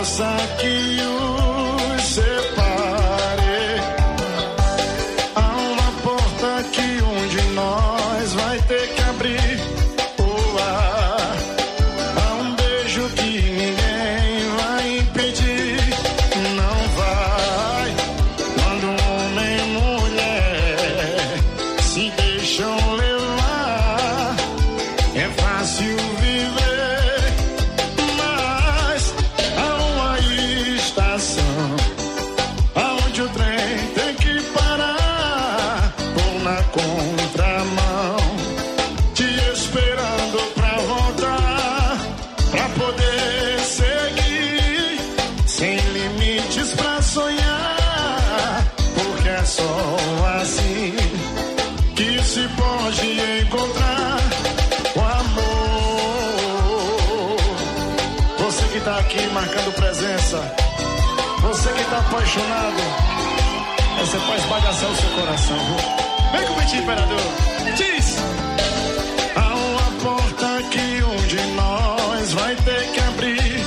Que os separe. Há uma porta que um de nós vai ter que abrir. Há um beijo que ninguém vai impedir. Não vai. Quando homem e mulher se deixam levar, é fácil viver. Aonde o trem tem que parar, ou na contramão, te esperando pra voltar, pra poder seguir, sem limites pra sonhar, porque é só assim que se pode encontrar o amor. Você que tá aqui marcando presença, você que tá apaixonado, você pode esbagaçar o seu coração, viu? Vem com o Vitinho Imperador. Diz! Há uma porta que um de nós vai ter que abrir.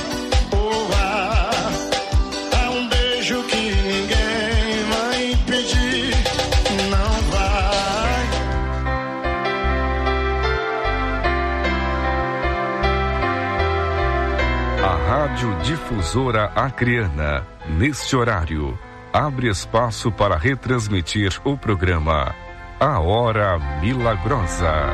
Há um beijo que ninguém vai impedir. Não vai. A Rádio Difusora Acreana, neste horário, abre espaço para retransmitir o programa A Hora Milagrosa.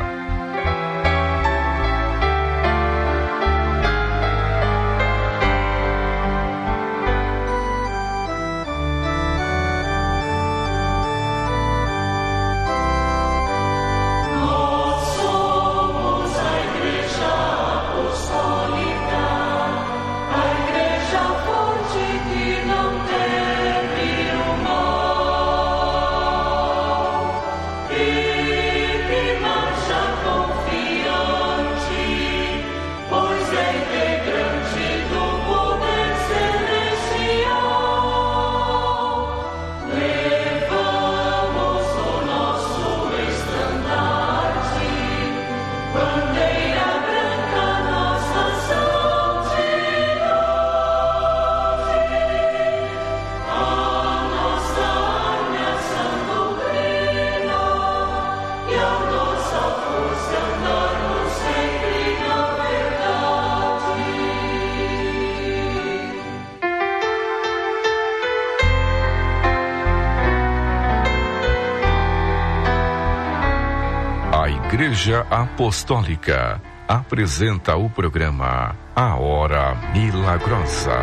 Igreja Apostólica apresenta o programa A Hora Milagrosa.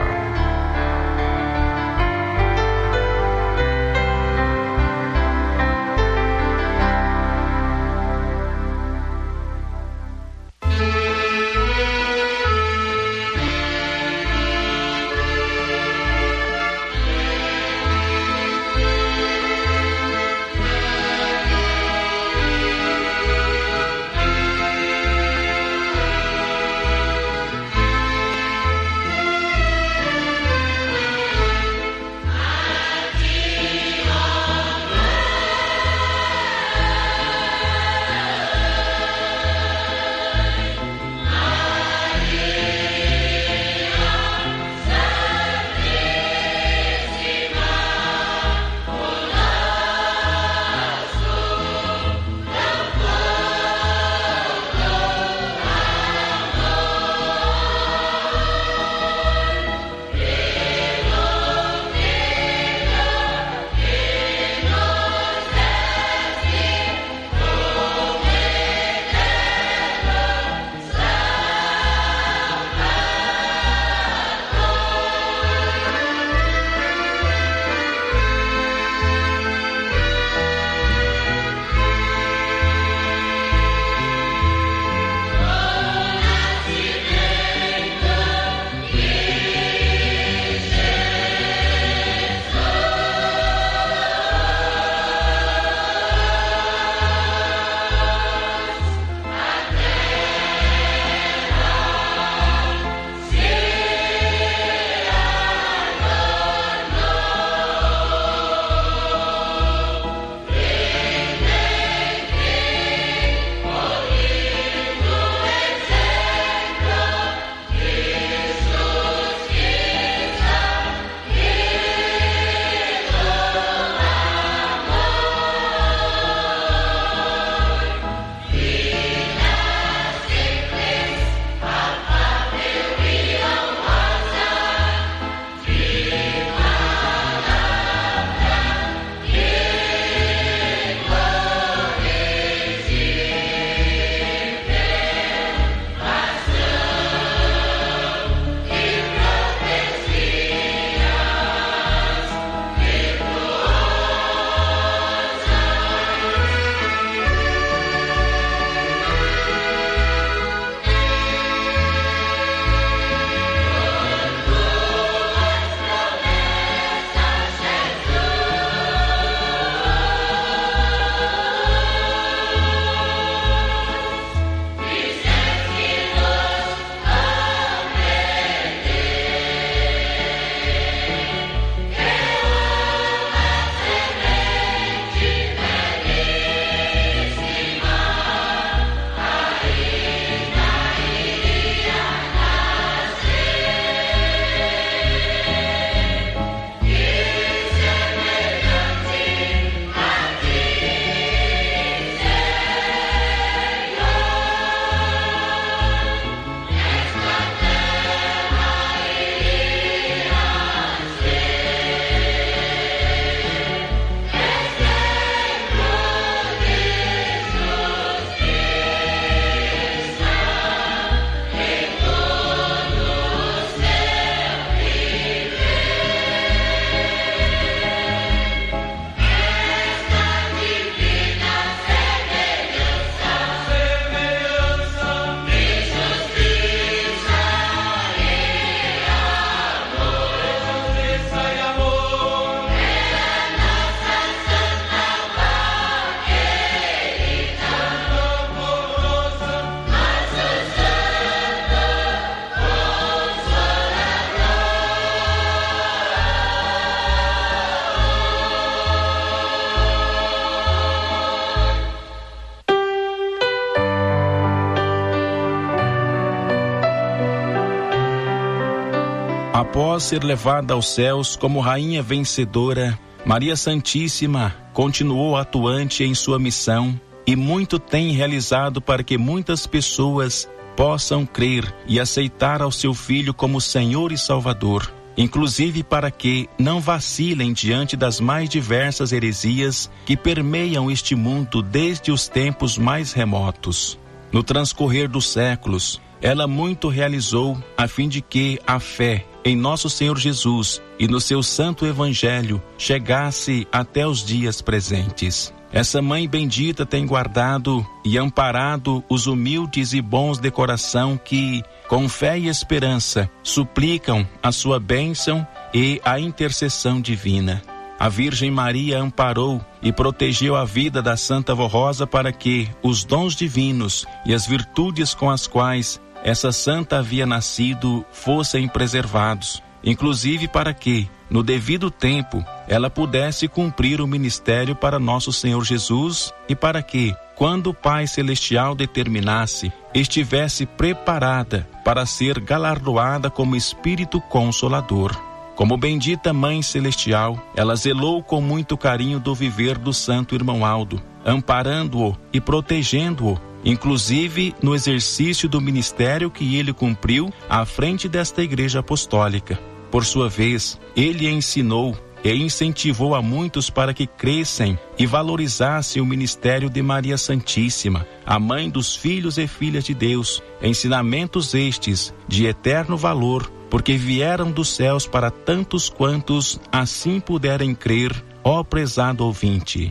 após ser levada aos céus como rainha vencedora, Maria Santíssima continuou atuante em sua missão e muito tem realizado para que muitas pessoas possam crer e aceitar ao seu Filho como Senhor e Salvador, inclusive para que não vacilem diante das mais diversas heresias que permeiam este mundo desde os tempos mais remotos. No transcorrer dos séculos, ela muito realizou a fim de que a fé em nosso Senhor Jesus e no seu santo evangelho chegasse até os dias presentes. Essa mãe bendita tem guardado e amparado os humildes e bons de coração que, com fé e esperança, suplicam a sua bênção e a intercessão divina. A Virgem Maria amparou e protegeu a vida da Santa Vó Rosa para que os dons divinos e as virtudes com as quais essa santa havia nascido fossem preservados, inclusive para que, no devido tempo, ela pudesse cumprir o ministério para nosso Senhor Jesus e para que, quando o Pai Celestial determinasse, estivesse preparada para ser galardoada como Espírito Consolador. Como bendita Mãe Celestial, ela zelou com muito carinho do viver do santo irmão Aldo, amparando-o e protegendo-o, inclusive no exercício do ministério que ele cumpriu à frente desta Igreja Apostólica. Por sua vez, ele ensinou e incentivou a muitos para que crescem e valorizassem o ministério de Maria Santíssima, a mãe dos filhos e filhas de Deus, ensinamentos estes de eterno valor, porque vieram dos céus para tantos quantos assim puderem crer, ó prezado ouvinte.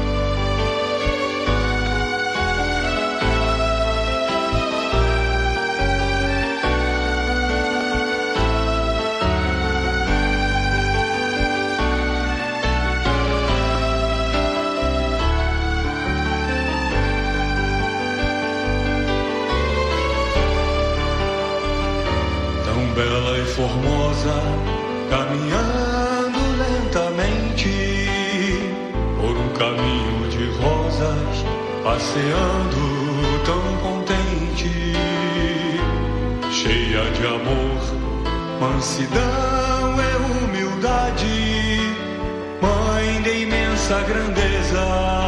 Bela e formosa, caminhando lentamente por um caminho de rosas, passeando tão contente, cheia de amor, mansidão e humildade, mãe de imensa grandeza,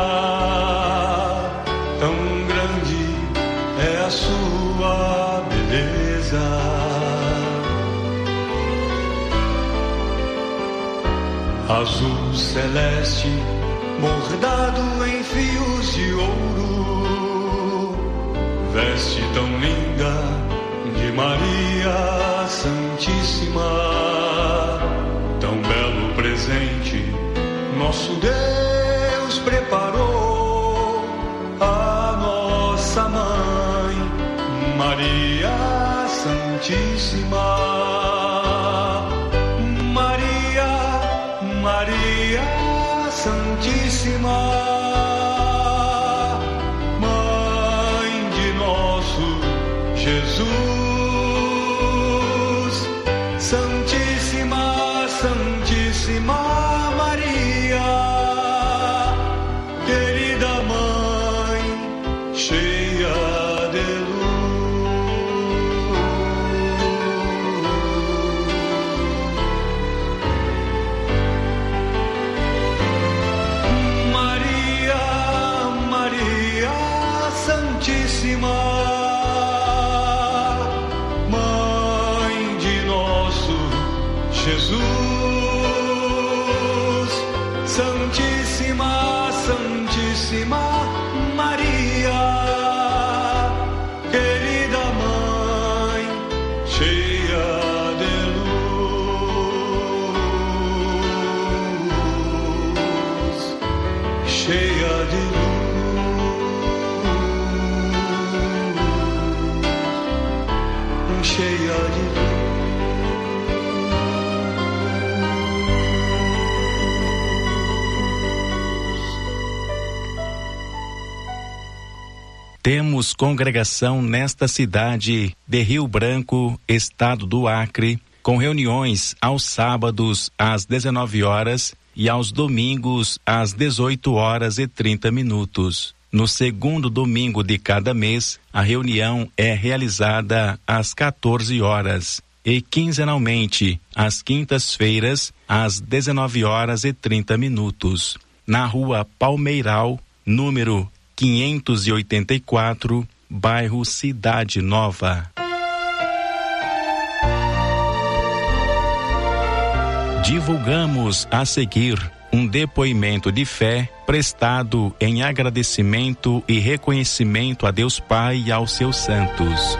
tão grande é a sua beleza. Azul celeste, bordado em fios de ouro, veste tão linda de Maria Santíssima, tão belo presente nosso Deus preparou a nossa mãe, Maria Santíssima. Maria Santíssima, Mãe de nosso Jesus, Santíssima, Santíssima Maria, querida Mãe, cheia de luz. Santíssima, Mãe de nosso Jesus, Santíssima, Santíssima Maria, querida Mãe, cheia de luz, cheia de luz. Cheia de luz. Temos congregação nesta cidade de Rio Branco, estado do Acre, com reuniões aos sábados às 19 horas e aos domingos às 18h30. No segundo domingo de cada mês, a reunião é realizada às 14 horas. e quinzenalmente, às quintas-feiras, às 19h30, na Rua Palmeiral, número 584, bairro Cidade Nova. Divulgamos a seguir um depoimento de fé prestado em agradecimento e reconhecimento a Deus Pai e aos seus santos.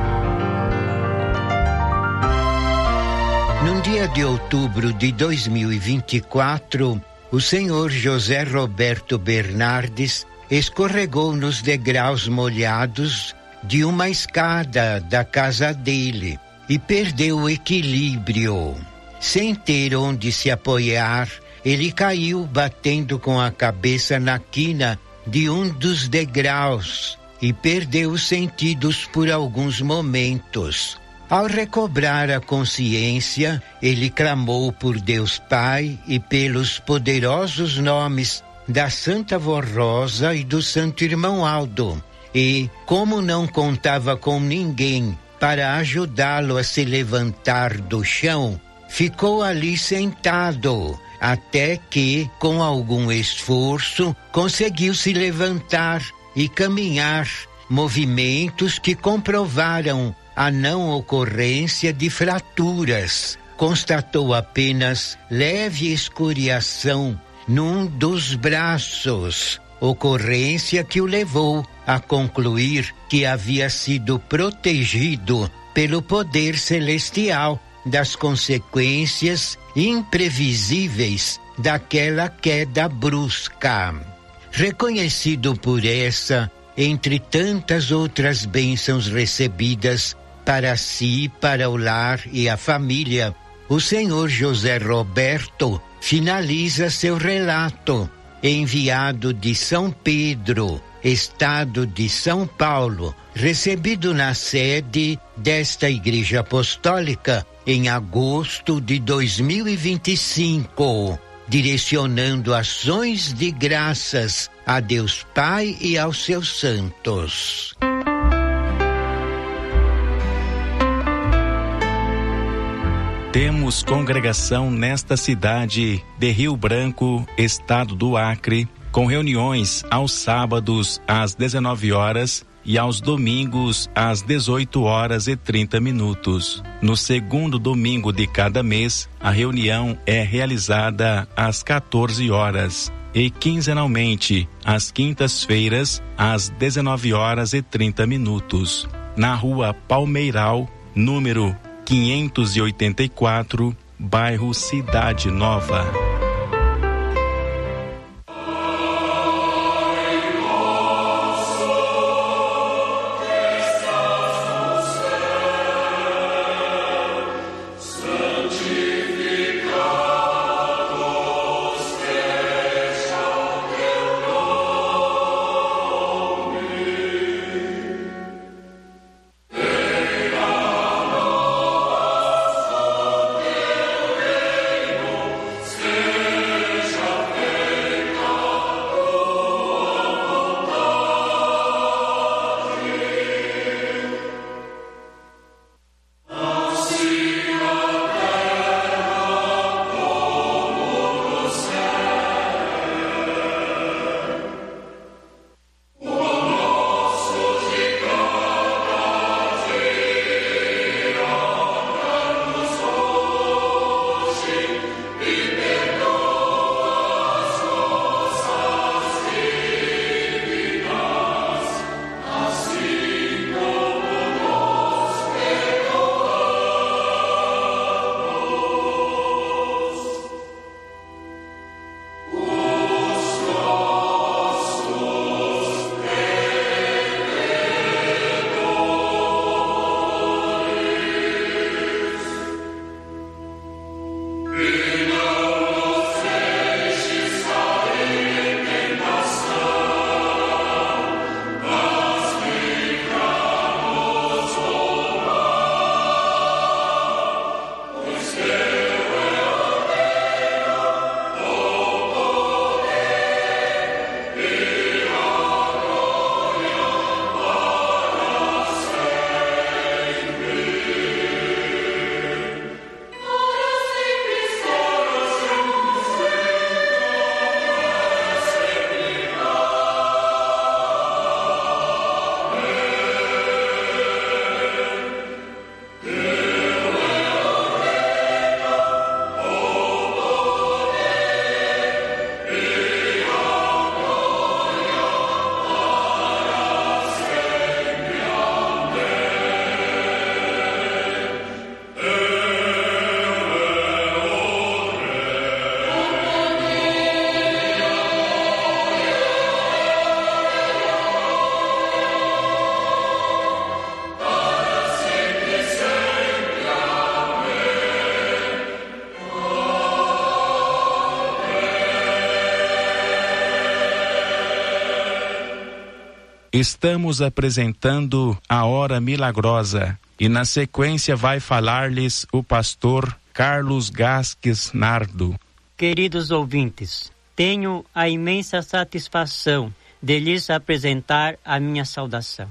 Num dia de outubro de 2024, o senhor José Roberto Bernardes escorregou nos degraus molhados de uma escada da casa dele e perdeu o equilíbrio. Sem ter onde se apoiar, ele caiu batendo com a cabeça na quina de um dos degraus e perdeu os sentidos por alguns momentos. Ao recobrar a consciência, ele clamou por Deus Pai e pelos poderosos nomes da Santa Vó Rosa e do Santo Irmão Aldo. E, como não contava com ninguém para ajudá-lo a se levantar do chão, ficou ali sentado, até que, com algum esforço, conseguiu se levantar e caminhar, movimentos que comprovaram a não ocorrência de fraturas. Constatou apenas leve escoriação num dos braços, ocorrência que o levou a concluir que havia sido protegido pelo poder celestial das consequências imprevisíveis daquela queda brusca. Reconhecido por essa, entre tantas outras bênçãos recebidas para si, para o lar e a família, o senhor José Roberto finaliza seu relato, enviado de São Pedro, Estado de São Paulo, recebido na sede desta Igreja Apostólica em agosto de 2025, direcionando ações de graças a Deus Pai e aos seus santos. Temos congregação nesta cidade de Rio Branco, estado do Acre, com reuniões aos sábados às 19 horas e aos domingos às 18h30. No segundo domingo de cada mês, a reunião é realizada às 14 horas e quinzenalmente às quintas-feiras às 19h30, na Rua Palmeiral, número 584, bairro Cidade Nova. Stay estamos apresentando a Hora Milagrosa e na sequência vai falar-lhes o pastor Carlos Gasques Nardo. Queridos ouvintes, tenho a imensa satisfação de lhes apresentar a minha saudação.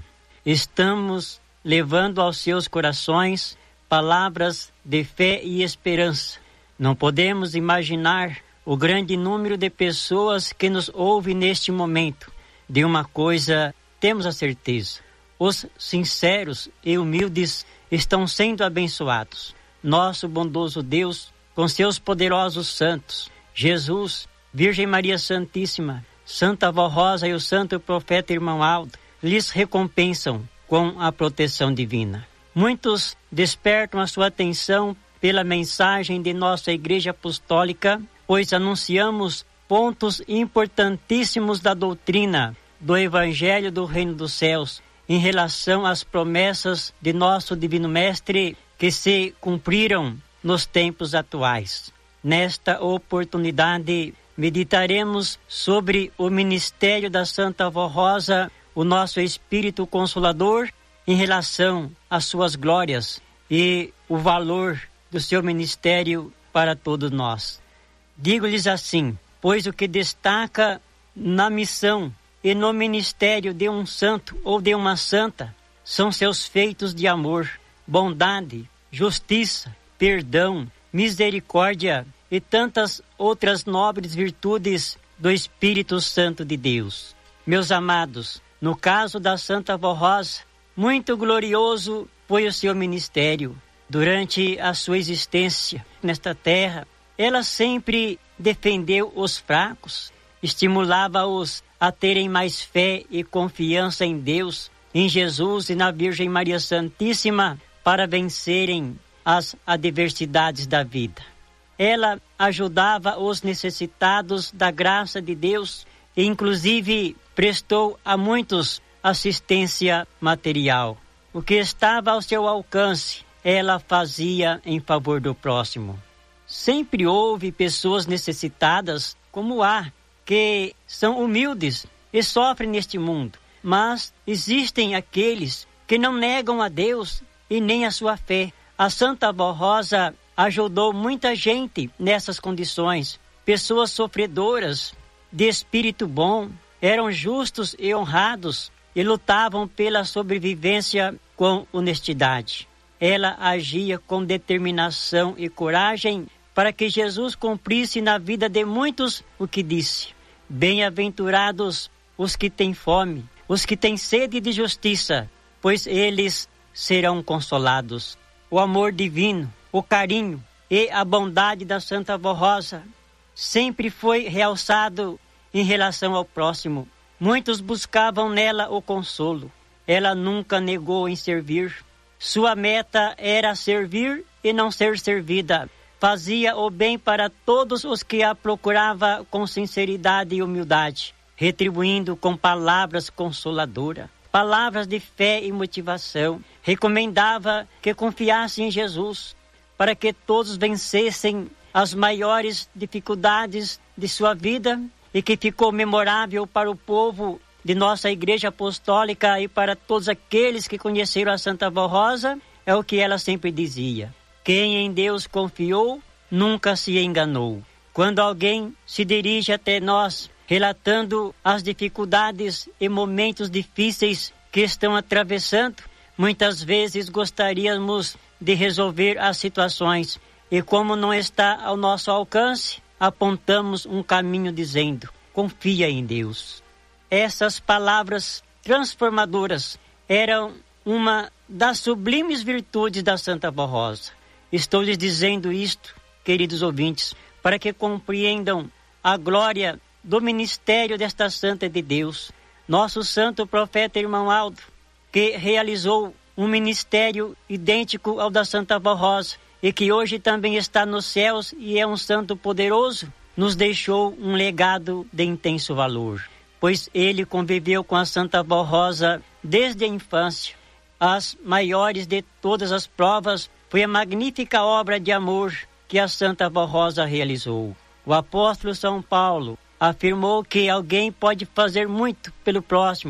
Estamos levando aos seus corações palavras de fé e esperança. Não podemos imaginar o grande número de pessoas que nos ouvem neste momento. De uma coisa temos a certeza: os sinceros e humildes estão sendo abençoados. Nosso bondoso Deus, com seus poderosos santos, Jesus, Virgem Maria Santíssima, Santa Avó Rosa e o Santo Profeta Irmão Aldo, lhes recompensam com a proteção divina. Muitos despertam a sua atenção pela mensagem de nossa Igreja Apostólica, pois anunciamos pontos importantíssimos da doutrina do Evangelho do Reino dos Céus em relação às promessas de nosso Divino Mestre que se cumpriram nos tempos atuais. Nesta oportunidade, meditaremos sobre o ministério da Santa Avó Rosa, o nosso Espírito Consolador, em relação às suas glórias e o valor do seu ministério para todos nós. Digo-lhes assim, pois o que destaca na missão e no ministério de um santo ou de uma santa são seus feitos de amor, bondade, justiça, perdão, misericórdia e tantas outras nobres virtudes do Espírito Santo de Deus. Meus amados, no caso da Santa Avó Rosa, muito glorioso foi o seu ministério. Durante a sua existência nesta terra, ela sempre defendeu os fracos, estimulava-os a terem mais fé e confiança em Deus, em Jesus e na Virgem Maria Santíssima, para vencerem as adversidades da vida. Ela ajudava os necessitados da graça de Deus e inclusive prestou a muitos assistência material. O que estava ao seu alcance, ela fazia em favor do próximo. Sempre houve pessoas necessitadas, como há, que são humildes e sofrem neste mundo. Mas existem aqueles que não negam a Deus e nem a sua fé. A Santa Avó Rosa ajudou muita gente nessas condições. Pessoas sofredoras, de espírito bom, eram justos e honrados e lutavam pela sobrevivência com honestidade. Ela agia com determinação e coragem para que Jesus cumprisse na vida de muitos o que disse: bem-aventurados os que têm fome, os que têm sede de justiça, pois eles serão consolados. O amor divino, o carinho e a bondade da Santa Avó Rosa sempre foi realçado em relação ao próximo. Muitos buscavam nela o consolo. Ela nunca negou em servir. Sua meta era servir e não ser servida. Fazia o bem para todos os que a procurava com sinceridade e humildade, retribuindo com palavras consoladoras, palavras de fé e motivação. Recomendava que confiassem em Jesus, para que todos vencessem as maiores dificuldades de sua vida e que ficou memorável para o povo de nossa Igreja Apostólica e para todos aqueles que conheceram a Santa Avó Rosa, é o que ela sempre dizia: quem em Deus confiou, nunca se enganou. Quando alguém se dirige até nós, relatando as dificuldades e momentos difíceis que estão atravessando, muitas vezes gostaríamos de resolver as situações e, como não está ao nosso alcance, apontamos um caminho dizendo: confia em Deus. Essas palavras transformadoras eram uma das sublimes virtudes da Santa Avó Rosa. Estou lhes dizendo isto, queridos ouvintes, para que compreendam a glória do ministério desta Santa de Deus. Nosso Santo Profeta Irmão Aldo, que realizou um ministério idêntico ao da Santa Avó Rosa e que hoje também está nos céus e é um santo poderoso, nos deixou um legado de intenso valor, pois ele conviveu com a Santa Avó Rosa desde a infância. As maiores de todas as provas foi a magnífica obra de amor que a Santa Avó Rosa realizou. O apóstolo São Paulo afirmou que alguém pode fazer muito pelo próximo,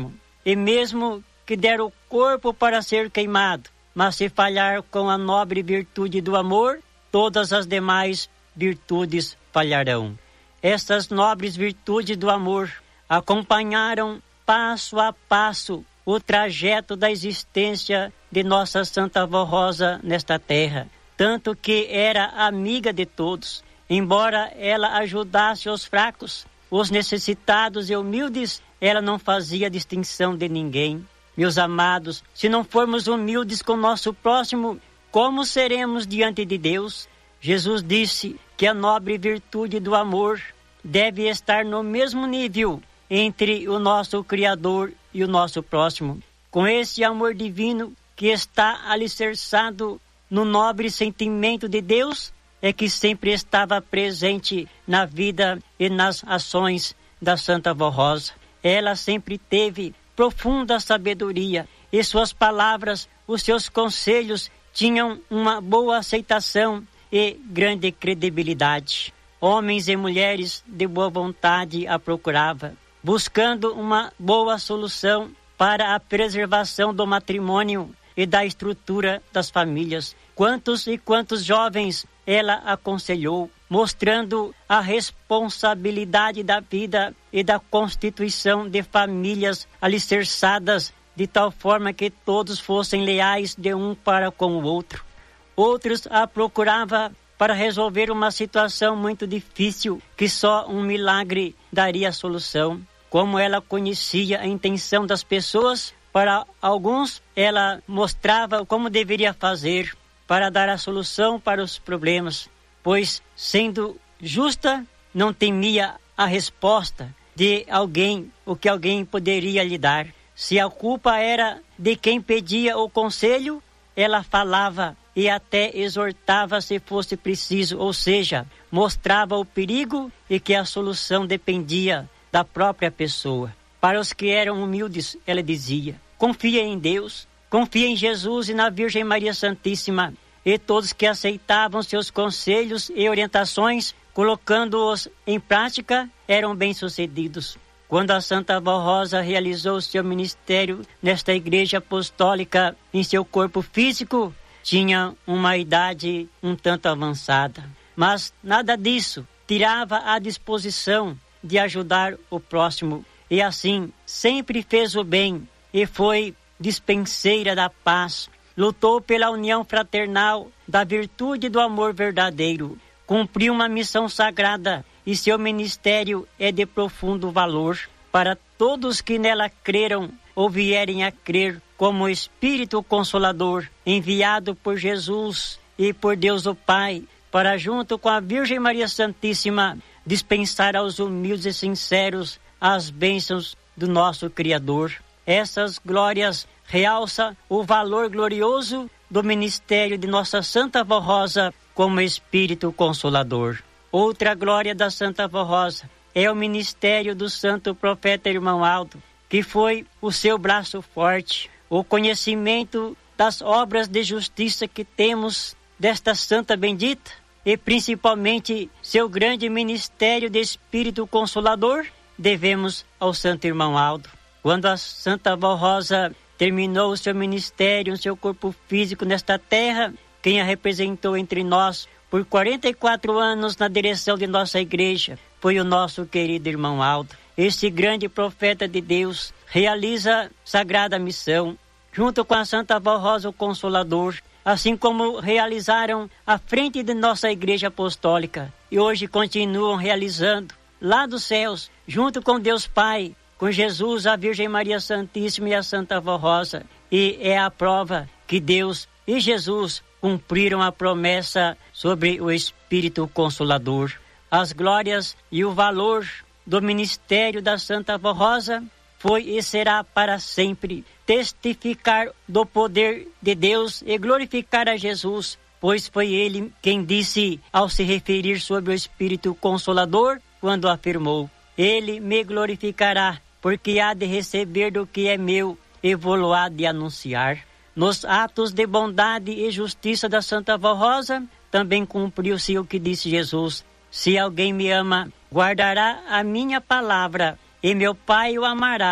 e mesmo que der o corpo para ser queimado, mas se falhar com a nobre virtude do amor, todas as demais virtudes falharão. Estas nobres virtudes do amor acompanharam passo a passo o trajeto da existência de nossa Santa Avó Rosa nesta terra, tanto que era amiga de todos. Embora ela ajudasse os fracos, os necessitados e humildes, ela não fazia distinção de ninguém. Meus amados, se não formos humildes com nosso próximo, como seremos diante de Deus? Jesus disse que a nobre virtude do amor deve estar no mesmo nível entre o nosso Criador e o nosso próximo. Com esse amor divino que está alicerçado no nobre sentimento de Deus, é que sempre estava presente na vida e nas ações da Santa Avó Rosa. Ela sempre teve profunda sabedoria e suas palavras, os seus conselhos tinham uma boa aceitação e grande credibilidade. Homens e mulheres de boa vontade a procurava, buscando uma boa solução para a preservação do matrimônio e da estrutura das famílias. Quantos e quantos jovens ela aconselhou, mostrando a responsabilidade da vida e da constituição de famílias alicerçadas de tal forma que todos fossem leais de um para com o outro. Outros a procurava para resolver uma situação muito difícil que só um milagre daria solução. Como ela conhecia a intenção das pessoas, para alguns ela mostrava como deveria fazer para dar a solução para os problemas, pois, sendo justa, não temia a resposta de alguém, o que alguém poderia lhe dar. Se a culpa era de quem pedia o conselho, ela falava e até exortava se fosse preciso, ou seja, mostrava o perigo e que a solução dependia da própria pessoa. Para os que eram humildes, ela dizia: confia em Deus, confia em Jesus e na Virgem Maria Santíssima. E todos que aceitavam seus conselhos e orientações, colocando-os em prática, eram bem-sucedidos. Quando a Santa Avó Rosa realizou seu ministério nesta igreja apostólica em seu corpo físico, tinha uma idade um tanto avançada. Mas nada disso tirava a disposição de ajudar o próximo. E assim, sempre fez o bem e foi dispenseira da paz. Lutou pela união fraternal, da virtude e do amor verdadeiro. Cumpriu uma missão sagrada e seu ministério é de profundo valor para todos que nela creram ou vierem a crer, como Espírito Consolador, enviado por Jesus e por Deus o Pai, para junto com a Virgem Maria Santíssima, dispensar aos humildes e sinceros as bênçãos do nosso Criador. Essas glórias realçam o valor glorioso do ministério de nossa Santa Avó Rosa como Espírito Consolador. Outra glória da Santa Avó Rosa é o ministério do Santo Profeta Irmão Aldo, que foi o seu braço forte, o conhecimento das obras de justiça que temos desta Santa Bendita e principalmente seu grande ministério de Espírito Consolador, devemos ao Santo Irmão Aldo. Quando a Santa Avó Rosa terminou o seu ministério, o seu corpo físico nesta terra, quem a representou entre nós por 44 anos na direção de nossa igreja foi o nosso querido Irmão Aldo. Esse grande profeta de Deus realiza sagrada missão, junto com a Santa Avó Rosa, o Consolador, assim como realizaram à frente de nossa igreja apostólica e hoje continuam realizando lá dos céus, junto com Deus Pai, com Jesus, a Virgem Maria Santíssima e a Santa Avó Rosa. E é a prova que Deus e Jesus cumpriram a promessa sobre o Espírito Consolador. As glórias e o valor do ministério da Santa Avó Rosa foi e será para sempre testificar do poder de Deus e glorificar a Jesus, pois foi ele quem disse ao se referir sobre o Espírito Consolador, quando afirmou: ele me glorificará, porque há de receber do que é meu e vou-lo-á de anunciar. Nos atos de bondade e justiça da Santa Avó Rosa, também cumpriu-se o que disse Jesus: se alguém me ama, guardará a minha palavra, e meu Pai o amará,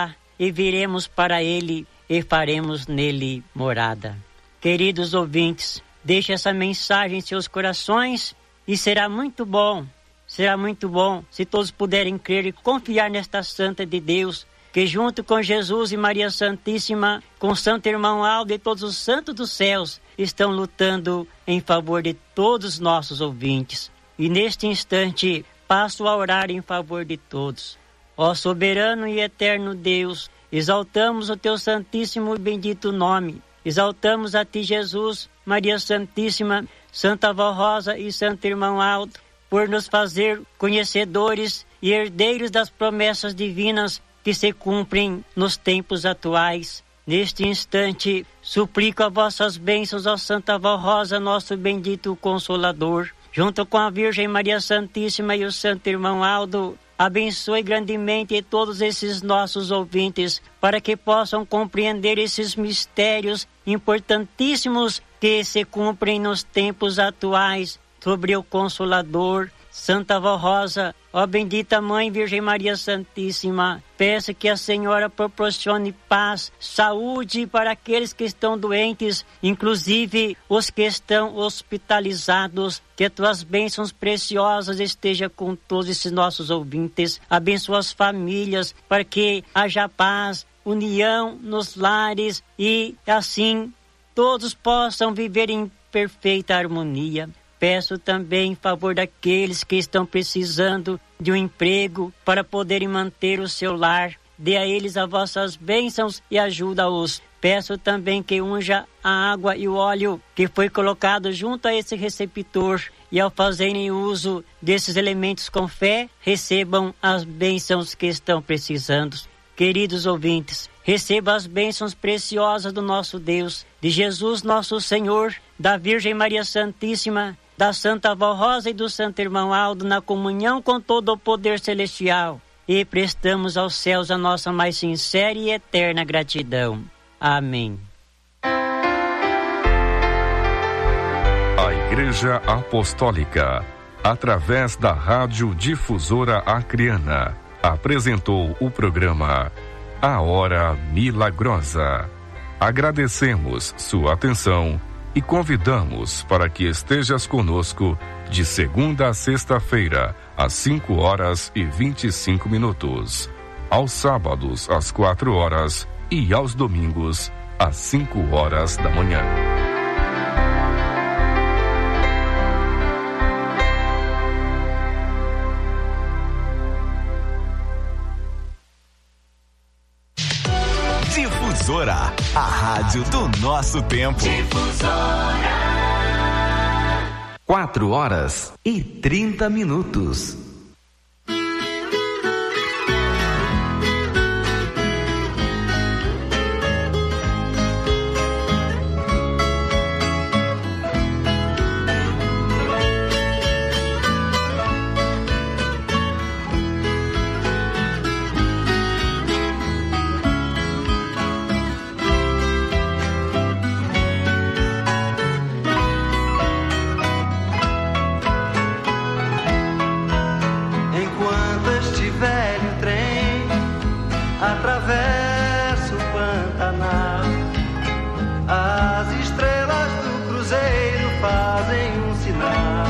e viremos para ele e faremos nele morada. Queridos ouvintes, deixe essa mensagem em seus corações e será muito bom se todos puderem crer e confiar nesta Santa de Deus, que junto com Jesus e Maria Santíssima, com Santo Irmão Aldo e todos os santos dos céus, estão lutando em favor de todos os nossos ouvintes. E neste instante, passo a orar em favor de todos. Ó soberano e eterno Deus, exaltamos o teu santíssimo e bendito nome. Exaltamos a ti, Jesus, Maria Santíssima, Santa Avó Rosa e Santo Irmão Aldo, por nos fazer conhecedores e herdeiros das promessas divinas que se cumprem nos tempos atuais. Neste instante, suplico as vossas bênçãos ao Santa Avó Rosa, nosso bendito Consolador, junto com a Virgem Maria Santíssima e o Santo Irmão Aldo. Abençoe grandemente todos esses nossos ouvintes, para que possam compreender esses mistérios importantíssimos que se cumprem nos tempos atuais, sobre o Consolador, Santa Avó Rosa. Ó bendita Mãe Virgem Maria Santíssima, peço que a Senhora proporcione paz, saúde para aqueles que estão doentes, inclusive os que estão hospitalizados. Que tuas bênçãos preciosas estejam com todos esses nossos ouvintes. Abençoa as famílias para que haja paz, união nos lares e assim todos possam viver em perfeita harmonia. Peço também em favor daqueles que estão precisando de um emprego para poderem manter o seu lar. Dê a eles as vossas bênçãos e ajuda-os. Peço também que unja a água e o óleo que foi colocado junto a esse receptor. E ao fazerem uso desses elementos com fé, recebam as bênçãos que estão precisando. Queridos ouvintes, receba as bênçãos preciosas do nosso Deus, de Jesus nosso Senhor, da Virgem Maria Santíssima, da Santa Avó Rosa e do Santo Irmão Aldo, na comunhão com todo o poder celestial, e prestamos aos céus a nossa mais sincera e eterna gratidão. Amém. A Igreja Apostólica, através da Rádio Difusora Acreana, apresentou o programa A Hora Milagrosa. Agradecemos sua atenção e convidamos para que estejas conosco de segunda a sexta-feira, às 5h25, aos sábados às 4h e aos domingos às 5h da manhã. Difusora, a rádio do nosso tempo. Difusora. 4h30. Atravesso o Pantanal, as estrelas do cruzeiro fazem um sinal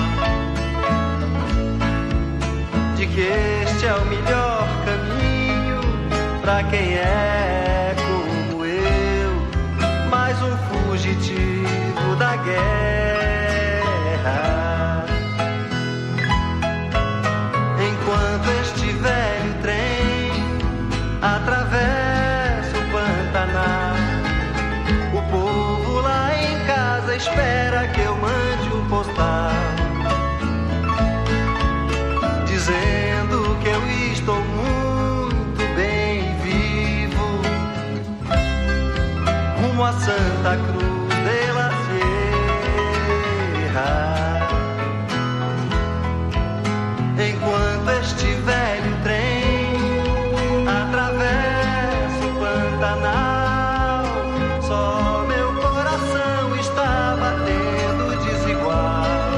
de que este é o melhor caminho pra quem é como eu, mais um fugitivo da guerra. Enquanto este velho trem atravessa o Pantanal, o povo lá em casa espera que eu mande um postal dizendo que eu estou muito bem vivo, rumo a Santa Cruz de la Sierra. Enquanto este velho trem atravessa o Pantanal, só meu coração está batendo desigual.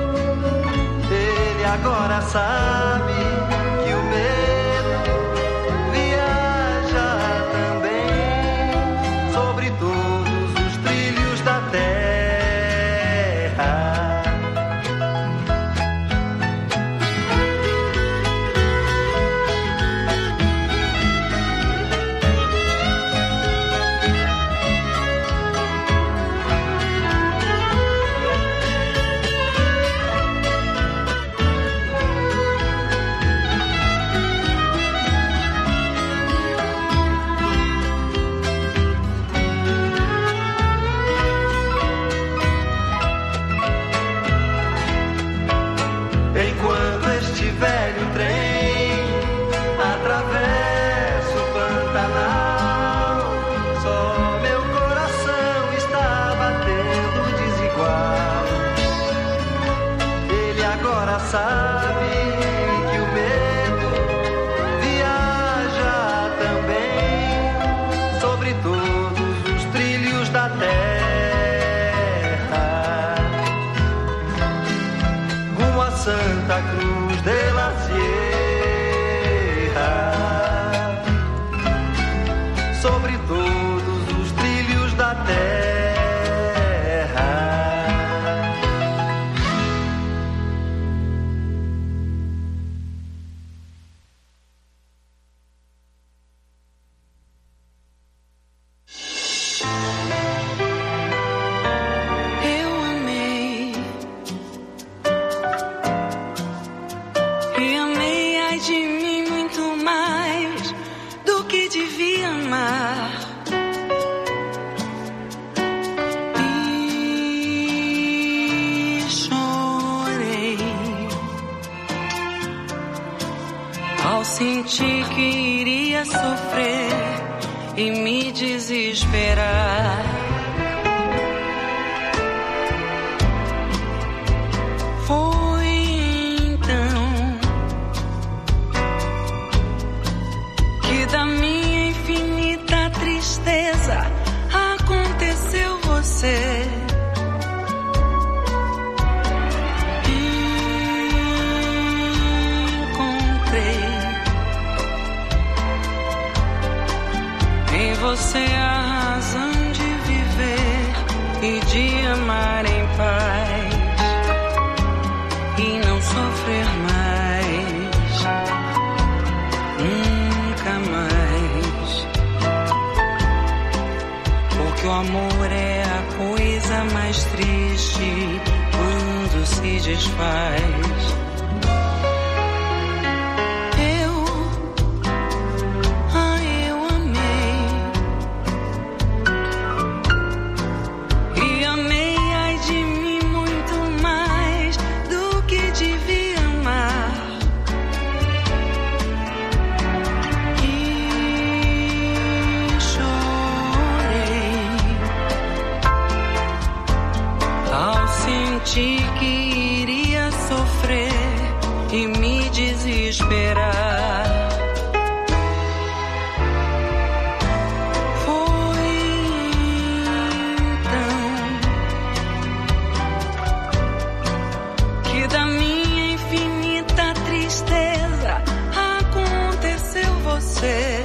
Ele agora sabe que o medo viaja Cruz de la Sierra, sobre todos os trilhos da terra. Senti que iria sofrer e me desesperar. Foi então que da minha infinita tristeza aconteceu você. Você é a razão de viver e de amar em paz e não sofrer mais, nunca mais. Porque o amor é a coisa mais triste quando se desfaz. Senti que iria sofrer e me desesperar. Foi então que da minha infinita tristeza aconteceu você.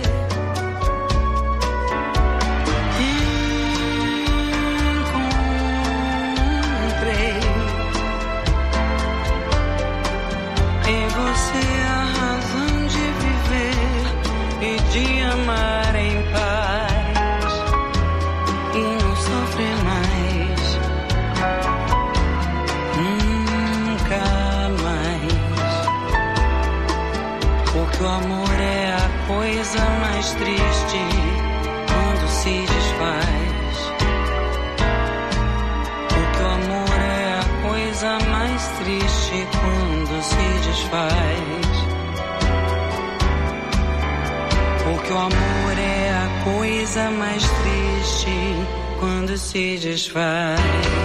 De amar em paz e não sofrer mais, nunca mais. Porque o amor é a coisa mais triste quando se desfaz. Porque o amor é a coisa mais triste quando se desfaz. Porque o amor é a coisa mais triste quando se desfaz.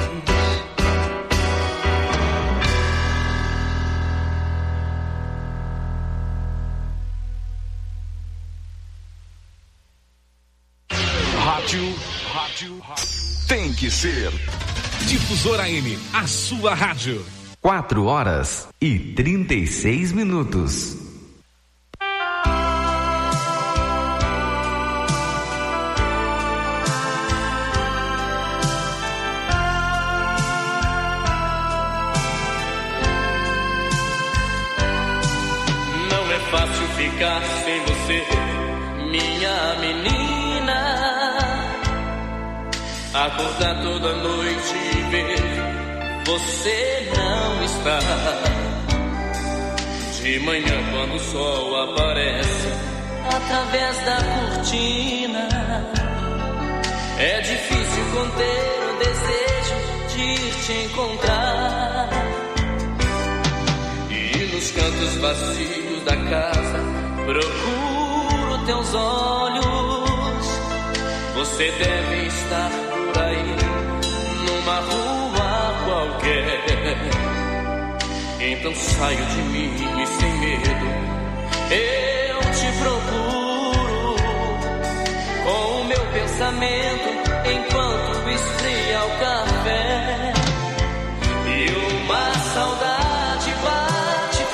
Rádio tem que ser Difusora AM, a sua rádio. 4h36. Fácil ficar sem você, minha menina. Acordar toda noite e ver você não está. De manhã quando o sol aparece através da cortina, é difícil conter o desejo de te encontrar. E nos cantos vazios da casa procuro teus olhos. Você deve estar por aí, numa rua qualquer. Então saio de mim e sem medo eu te procuro, com o meu pensamento enquanto esfria o café. E uma saudade bate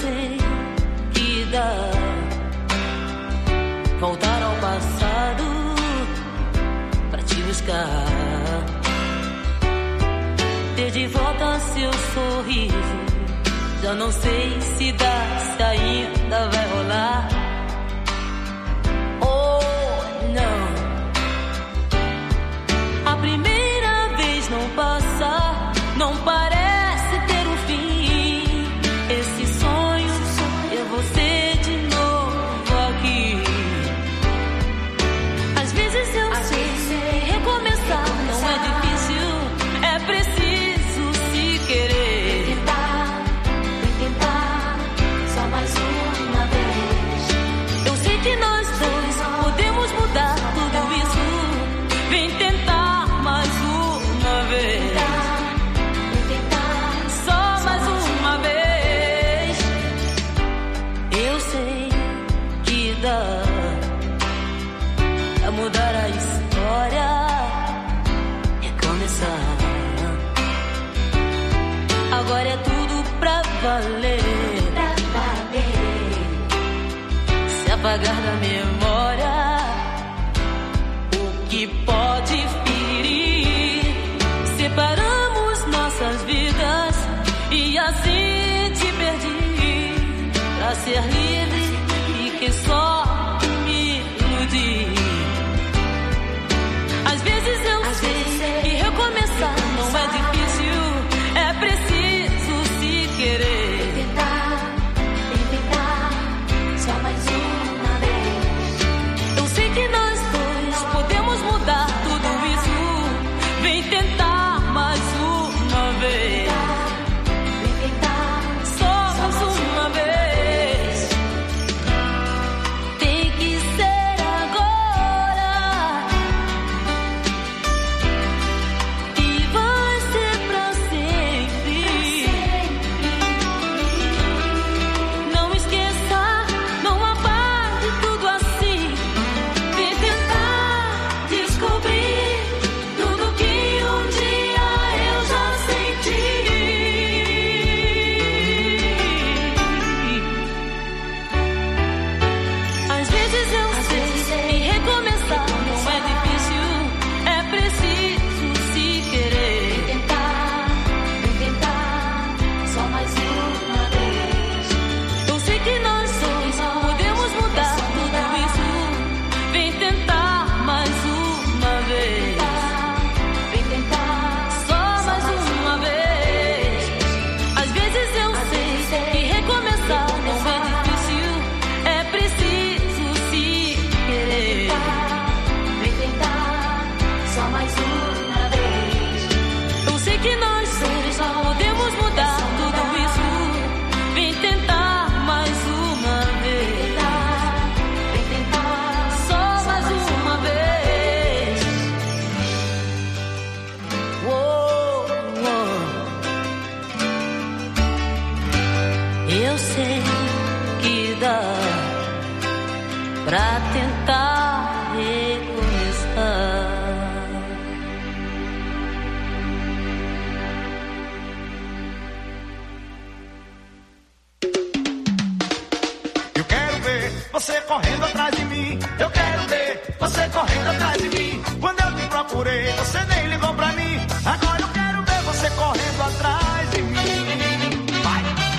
sei que dá voltar ao passado pra te buscar, ter de volta seu sorriso. Já não sei se dá, se ainda vai rolar. Oh, não. A primeira vez não passa, não parece ter um fim. Esse sonho é você de novo aqui. Às vezes eu sei recomeçar não é difícil, é preciso se querer. Tentar, só mais uma vez. Eu sei que nós dois podemos mudar tudo isso. Vem tentar mais uma vez. Só mais uma vez. Eu sei que dá pra mudar a história e começar. Agora é tudo pra valer. Se apagar da memória o que pode ferir, separamos nossas vidas e assim te perdi. Pra ser livre e que só me iludi. Às vezes eu sei que recomeçar não é difícil, é preciso se querer. Tentar, só mais uma vez. Eu sei que nós dois podemos mudar tudo isso. Vem tentar mais uma vez. Só mais uma vez. Tem que ser agora. E vai ser pra sempre. Não esqueça, não apague tudo assim. Vem tentar descobrir tudo que um dia eu já senti. Às vezes eu sei que recomeçar não é difícil, é preciso se querer. Tentar, só mais uma vez. Eu sei que nós dois podemos mudar tudo isso. Vem tentar mais uma vez. Vem tentar, só mais uma vez. Às vezes eu sei que recomeçar não é difícil, é preciso se querer. Vem tentar, só mais uma vez. Eu sei que nós dois podemos mudar tudo isso. Vem tentar mais uma vez. Vem tentar, só mais uma vez. Uou, uou. Eu sei que dá pra tentar recomeçar. Eu quero ver você correndo atrás de mim. Eu quero ver você correndo atrás de mim. Quando eu te procurei, você nem ligou pra mim. Agora eu quero ver você correndo atrás de mim. Vai!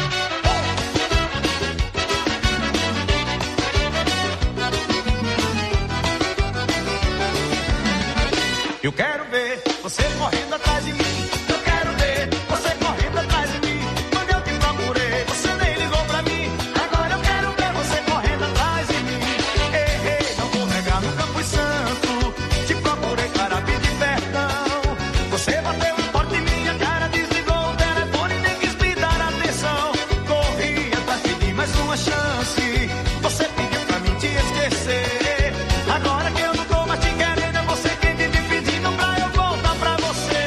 Eu quero ver você correndo atrás de mim. Eu quero ver você correndo atrás de mim. Quando eu te procurei, você nem ligou pra mim. Agora eu quero ver você correndo atrás de mim. Ei, ei, não vou negar, nunca fui santo. Te procurei para pedir perdão. Você bateu em porta e minha cara desligou o telefone, nem quis me dar atenção. Corri atrás, pedi mais uma chance. Você pediu pra mim te esquecer. Agora que eu não tô mais te querendo, é você quem vive pedindo pra eu voltar pra você.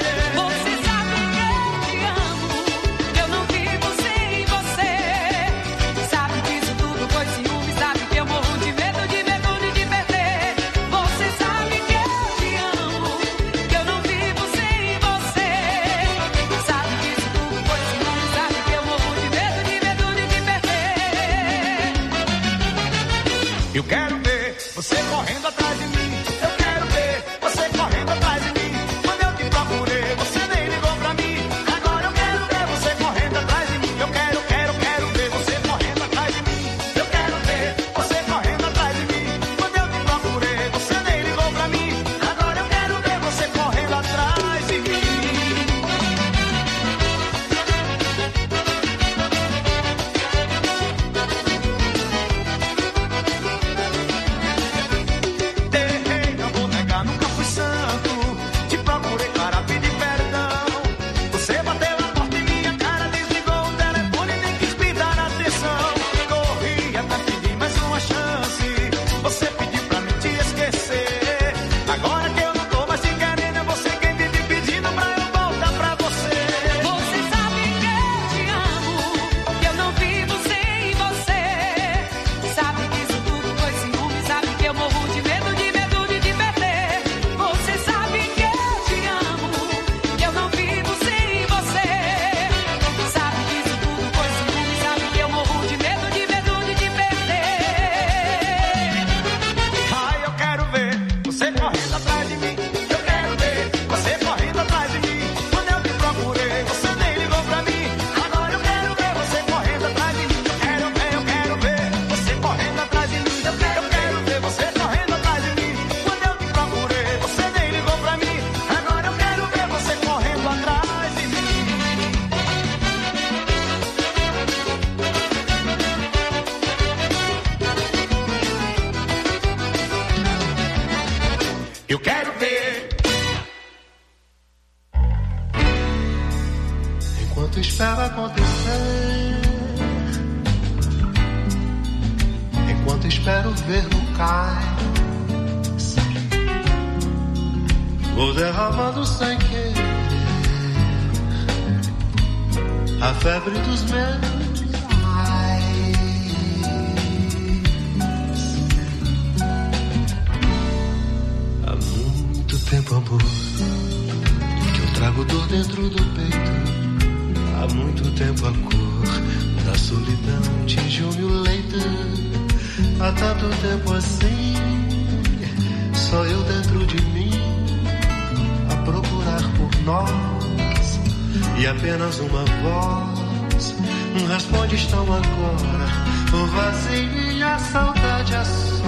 enquanto espero acontecer, enquanto espero ver no cais, vou derramando sem querer a febre dos meus ais. Há muito tempo, amor, que eu trago dor dentro do peito. Há muito tempo a cor da solidão tingiu-me o leito. Há tanto tempo assim, só eu dentro de mim a procurar por nós, e apenas uma voz responde: estão agora o vazio e a saudade a sós.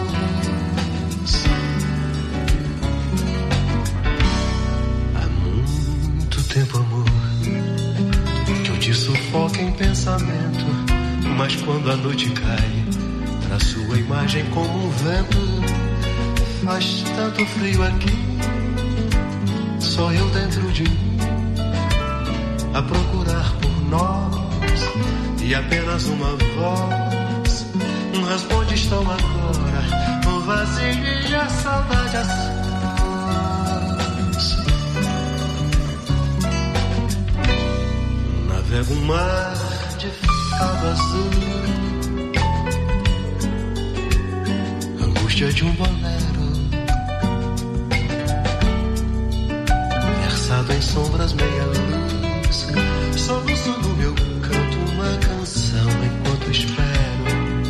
Há muito tempo, amor, que eu te sufoco em pensamento, mas quando a noite cai, a sua imagem como um vento, faz tanto frio aqui, só eu dentro de mim a procurar por nós, e apenas uma voz responde: estão agora o vazio e a saudade a sós. Navego um mar de fado azul, de um bolero, versado em sombras meia luz, soluço no meu canto uma canção enquanto espero.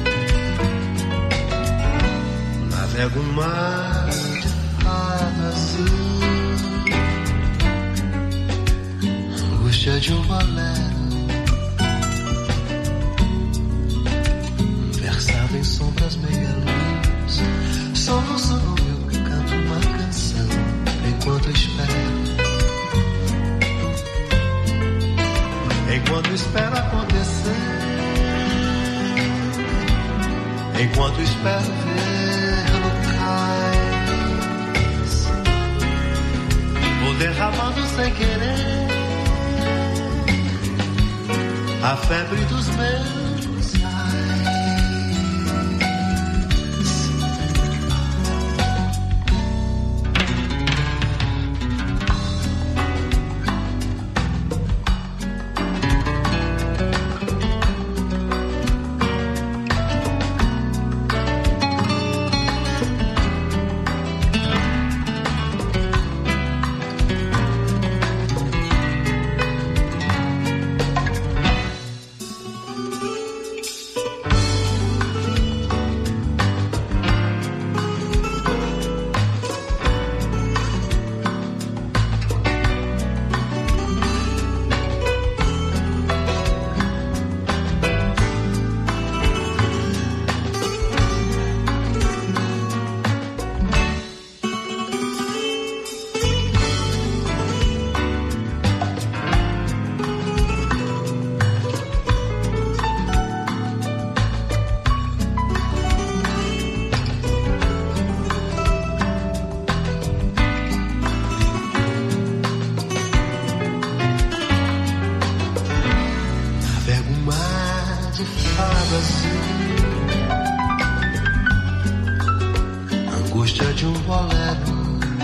Navego um mar de fado azul, angústia de um bolero, versado em sombras meia luz, soluço no meu canto uma canção enquanto espero. Enquanto espero acontecer, enquanto espero ver no cais, vou derramando sem querer a febre dos meus. Angústia de um bolero,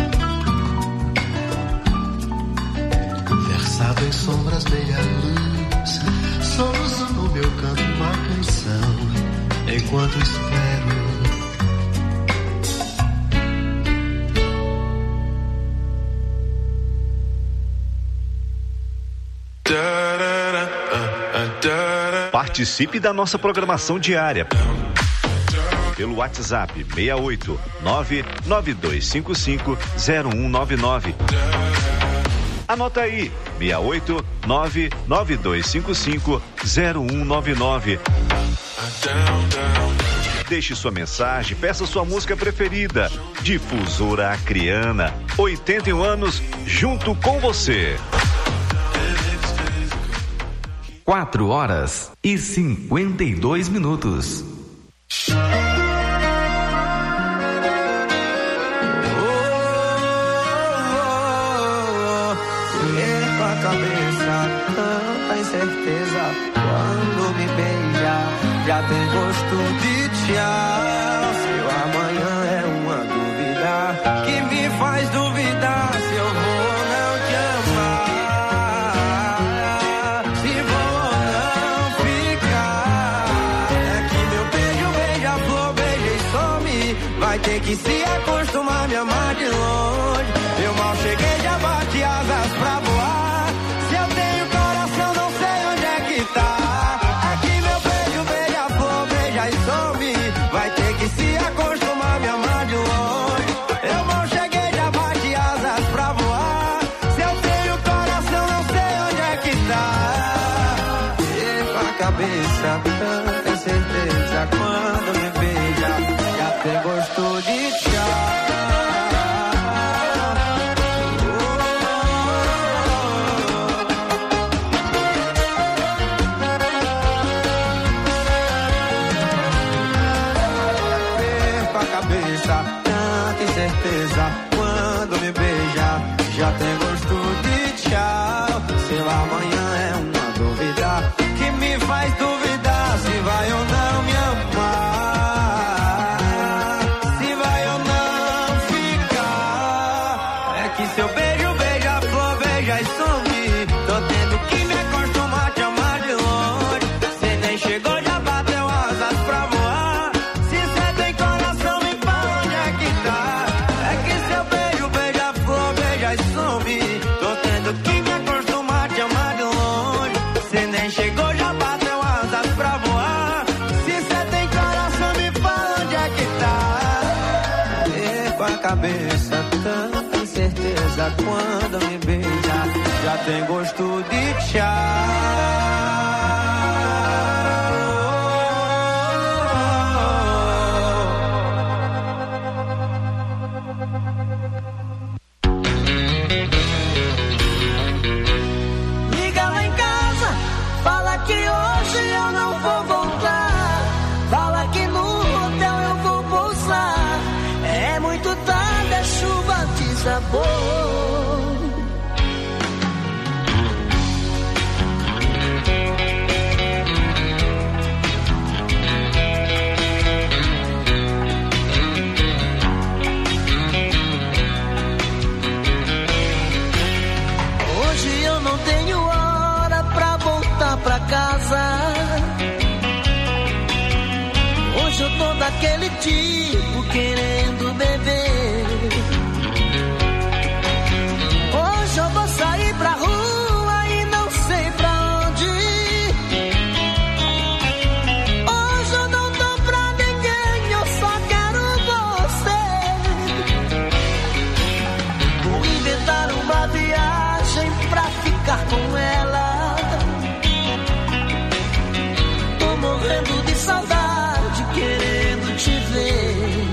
versado em sombras meia luz, soluço no meu canto uma canção enquanto espero. Participe da nossa programação diária pelo WhatsApp 68 99255 0199. Anota aí, 68 99255 0199. Deixe sua mensagem, peça sua música preferida. Difusora Acreana, 81 anos junto com você. 4h52. a cabeça, tanta incerteza. Quando me beija, já tem gosto de tchau. Seu amanhã é uma dúvida que me faz duvidar se eu vou ou não te amar, se vou ou não ficar. É que meu beijo beija-flor, beija e some. Vai ter que se acostumar a me amar de longe. Eu mal cheguei, já bate asas pra voar. Se eu tenho coração, não sei onde é que tá. Aqui meu beijo, beija-flor, beija e some. Vai ter que se acostumar a me amar de longe. Eu mal cheguei, já bate asas pra voar. Se eu tenho coração, não sei onde é que tá. Perco a cabeça, tanta certeza. Quando me beija, já tem gosto de tchau. Tanta incerteza, quando me beija, já tem gosto de tchau. Seu amanhã é uma dúvida que me faz duvidar se vai ou não me amar, se vai ou não ficar. É que seu beijo beija-flor, beija e some. Tô tendo que me acostumar a te amar de longe. Cê nem chegou, já bateu asas pra voar. Se cê tem coração, me fala onde é que tá. É que seu beijo beija-flor, beija e some. Tô tendo que me acostumar a te amar de longe. Cê nem chegou, já bateu asas pra voar. Se cê tem coração, me fala onde é que tá. Perco a cabeça, tanta incerteza. Quando me beija, já tem gosto de Liga lá em casa, fala que hoje eu não vou voltar. Fala que no hotel eu vou pousar. É muito tarde, a chuva desabou. Hoje eu não tenho hora pra voltar pra casa. Hoje eu tô daquele tipo querendo beber. Hoje eu vou sair pra rua e não sei pra onde ir. Hoje eu não tô pra ninguém, eu só quero você. Vou inventar uma viagem pra ficar com ela. Tô morrendo de saudade, querendo te ver.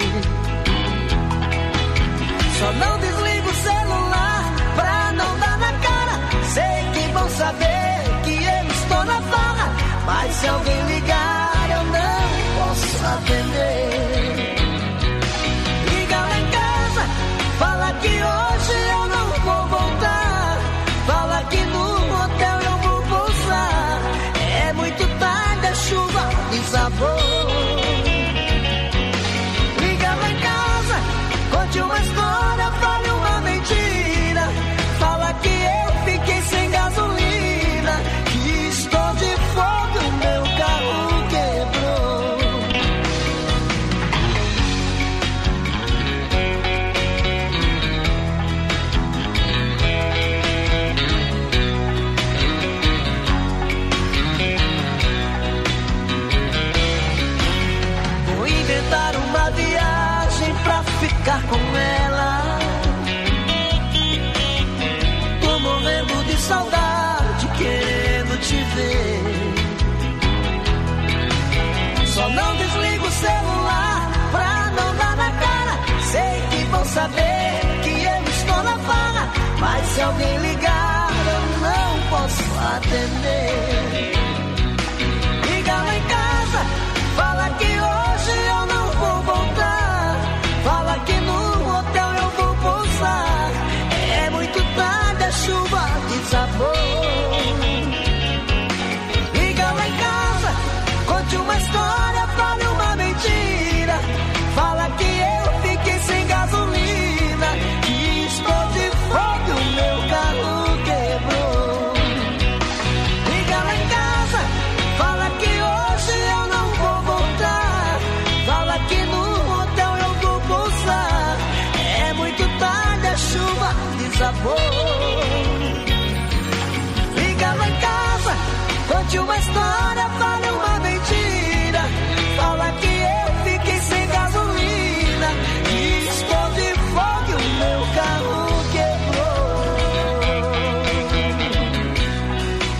Só não desligo o celular pra não dar na cara. Sei que vão saber que eu estou na farra, mas se alguém ligar eu não posso atender. Liga lá em casa, fala que hoje eu não vou voltar. Fala que no hotel eu vou pousar. É muito tarde, a chuva desabou. Liga lá em casa, conte uma história, fale uma mentira. Fala que eu fiquei sem gasolina, que estou de fome, o meu carro quebrou. Vou inventar uma viagem pra ficar com ela. Tô morrendo de saudade, querendo te ver. Só não desligo o celular pra não dar na cara. Sei que vão saber que eu estou na farra, mas se alguém ligar eu não posso atender. Liga lá em casa, fala que hoje eu não vou voltar. Fala que no hotel eu vou pousar. É muito tarde, a chuva desabou. uma história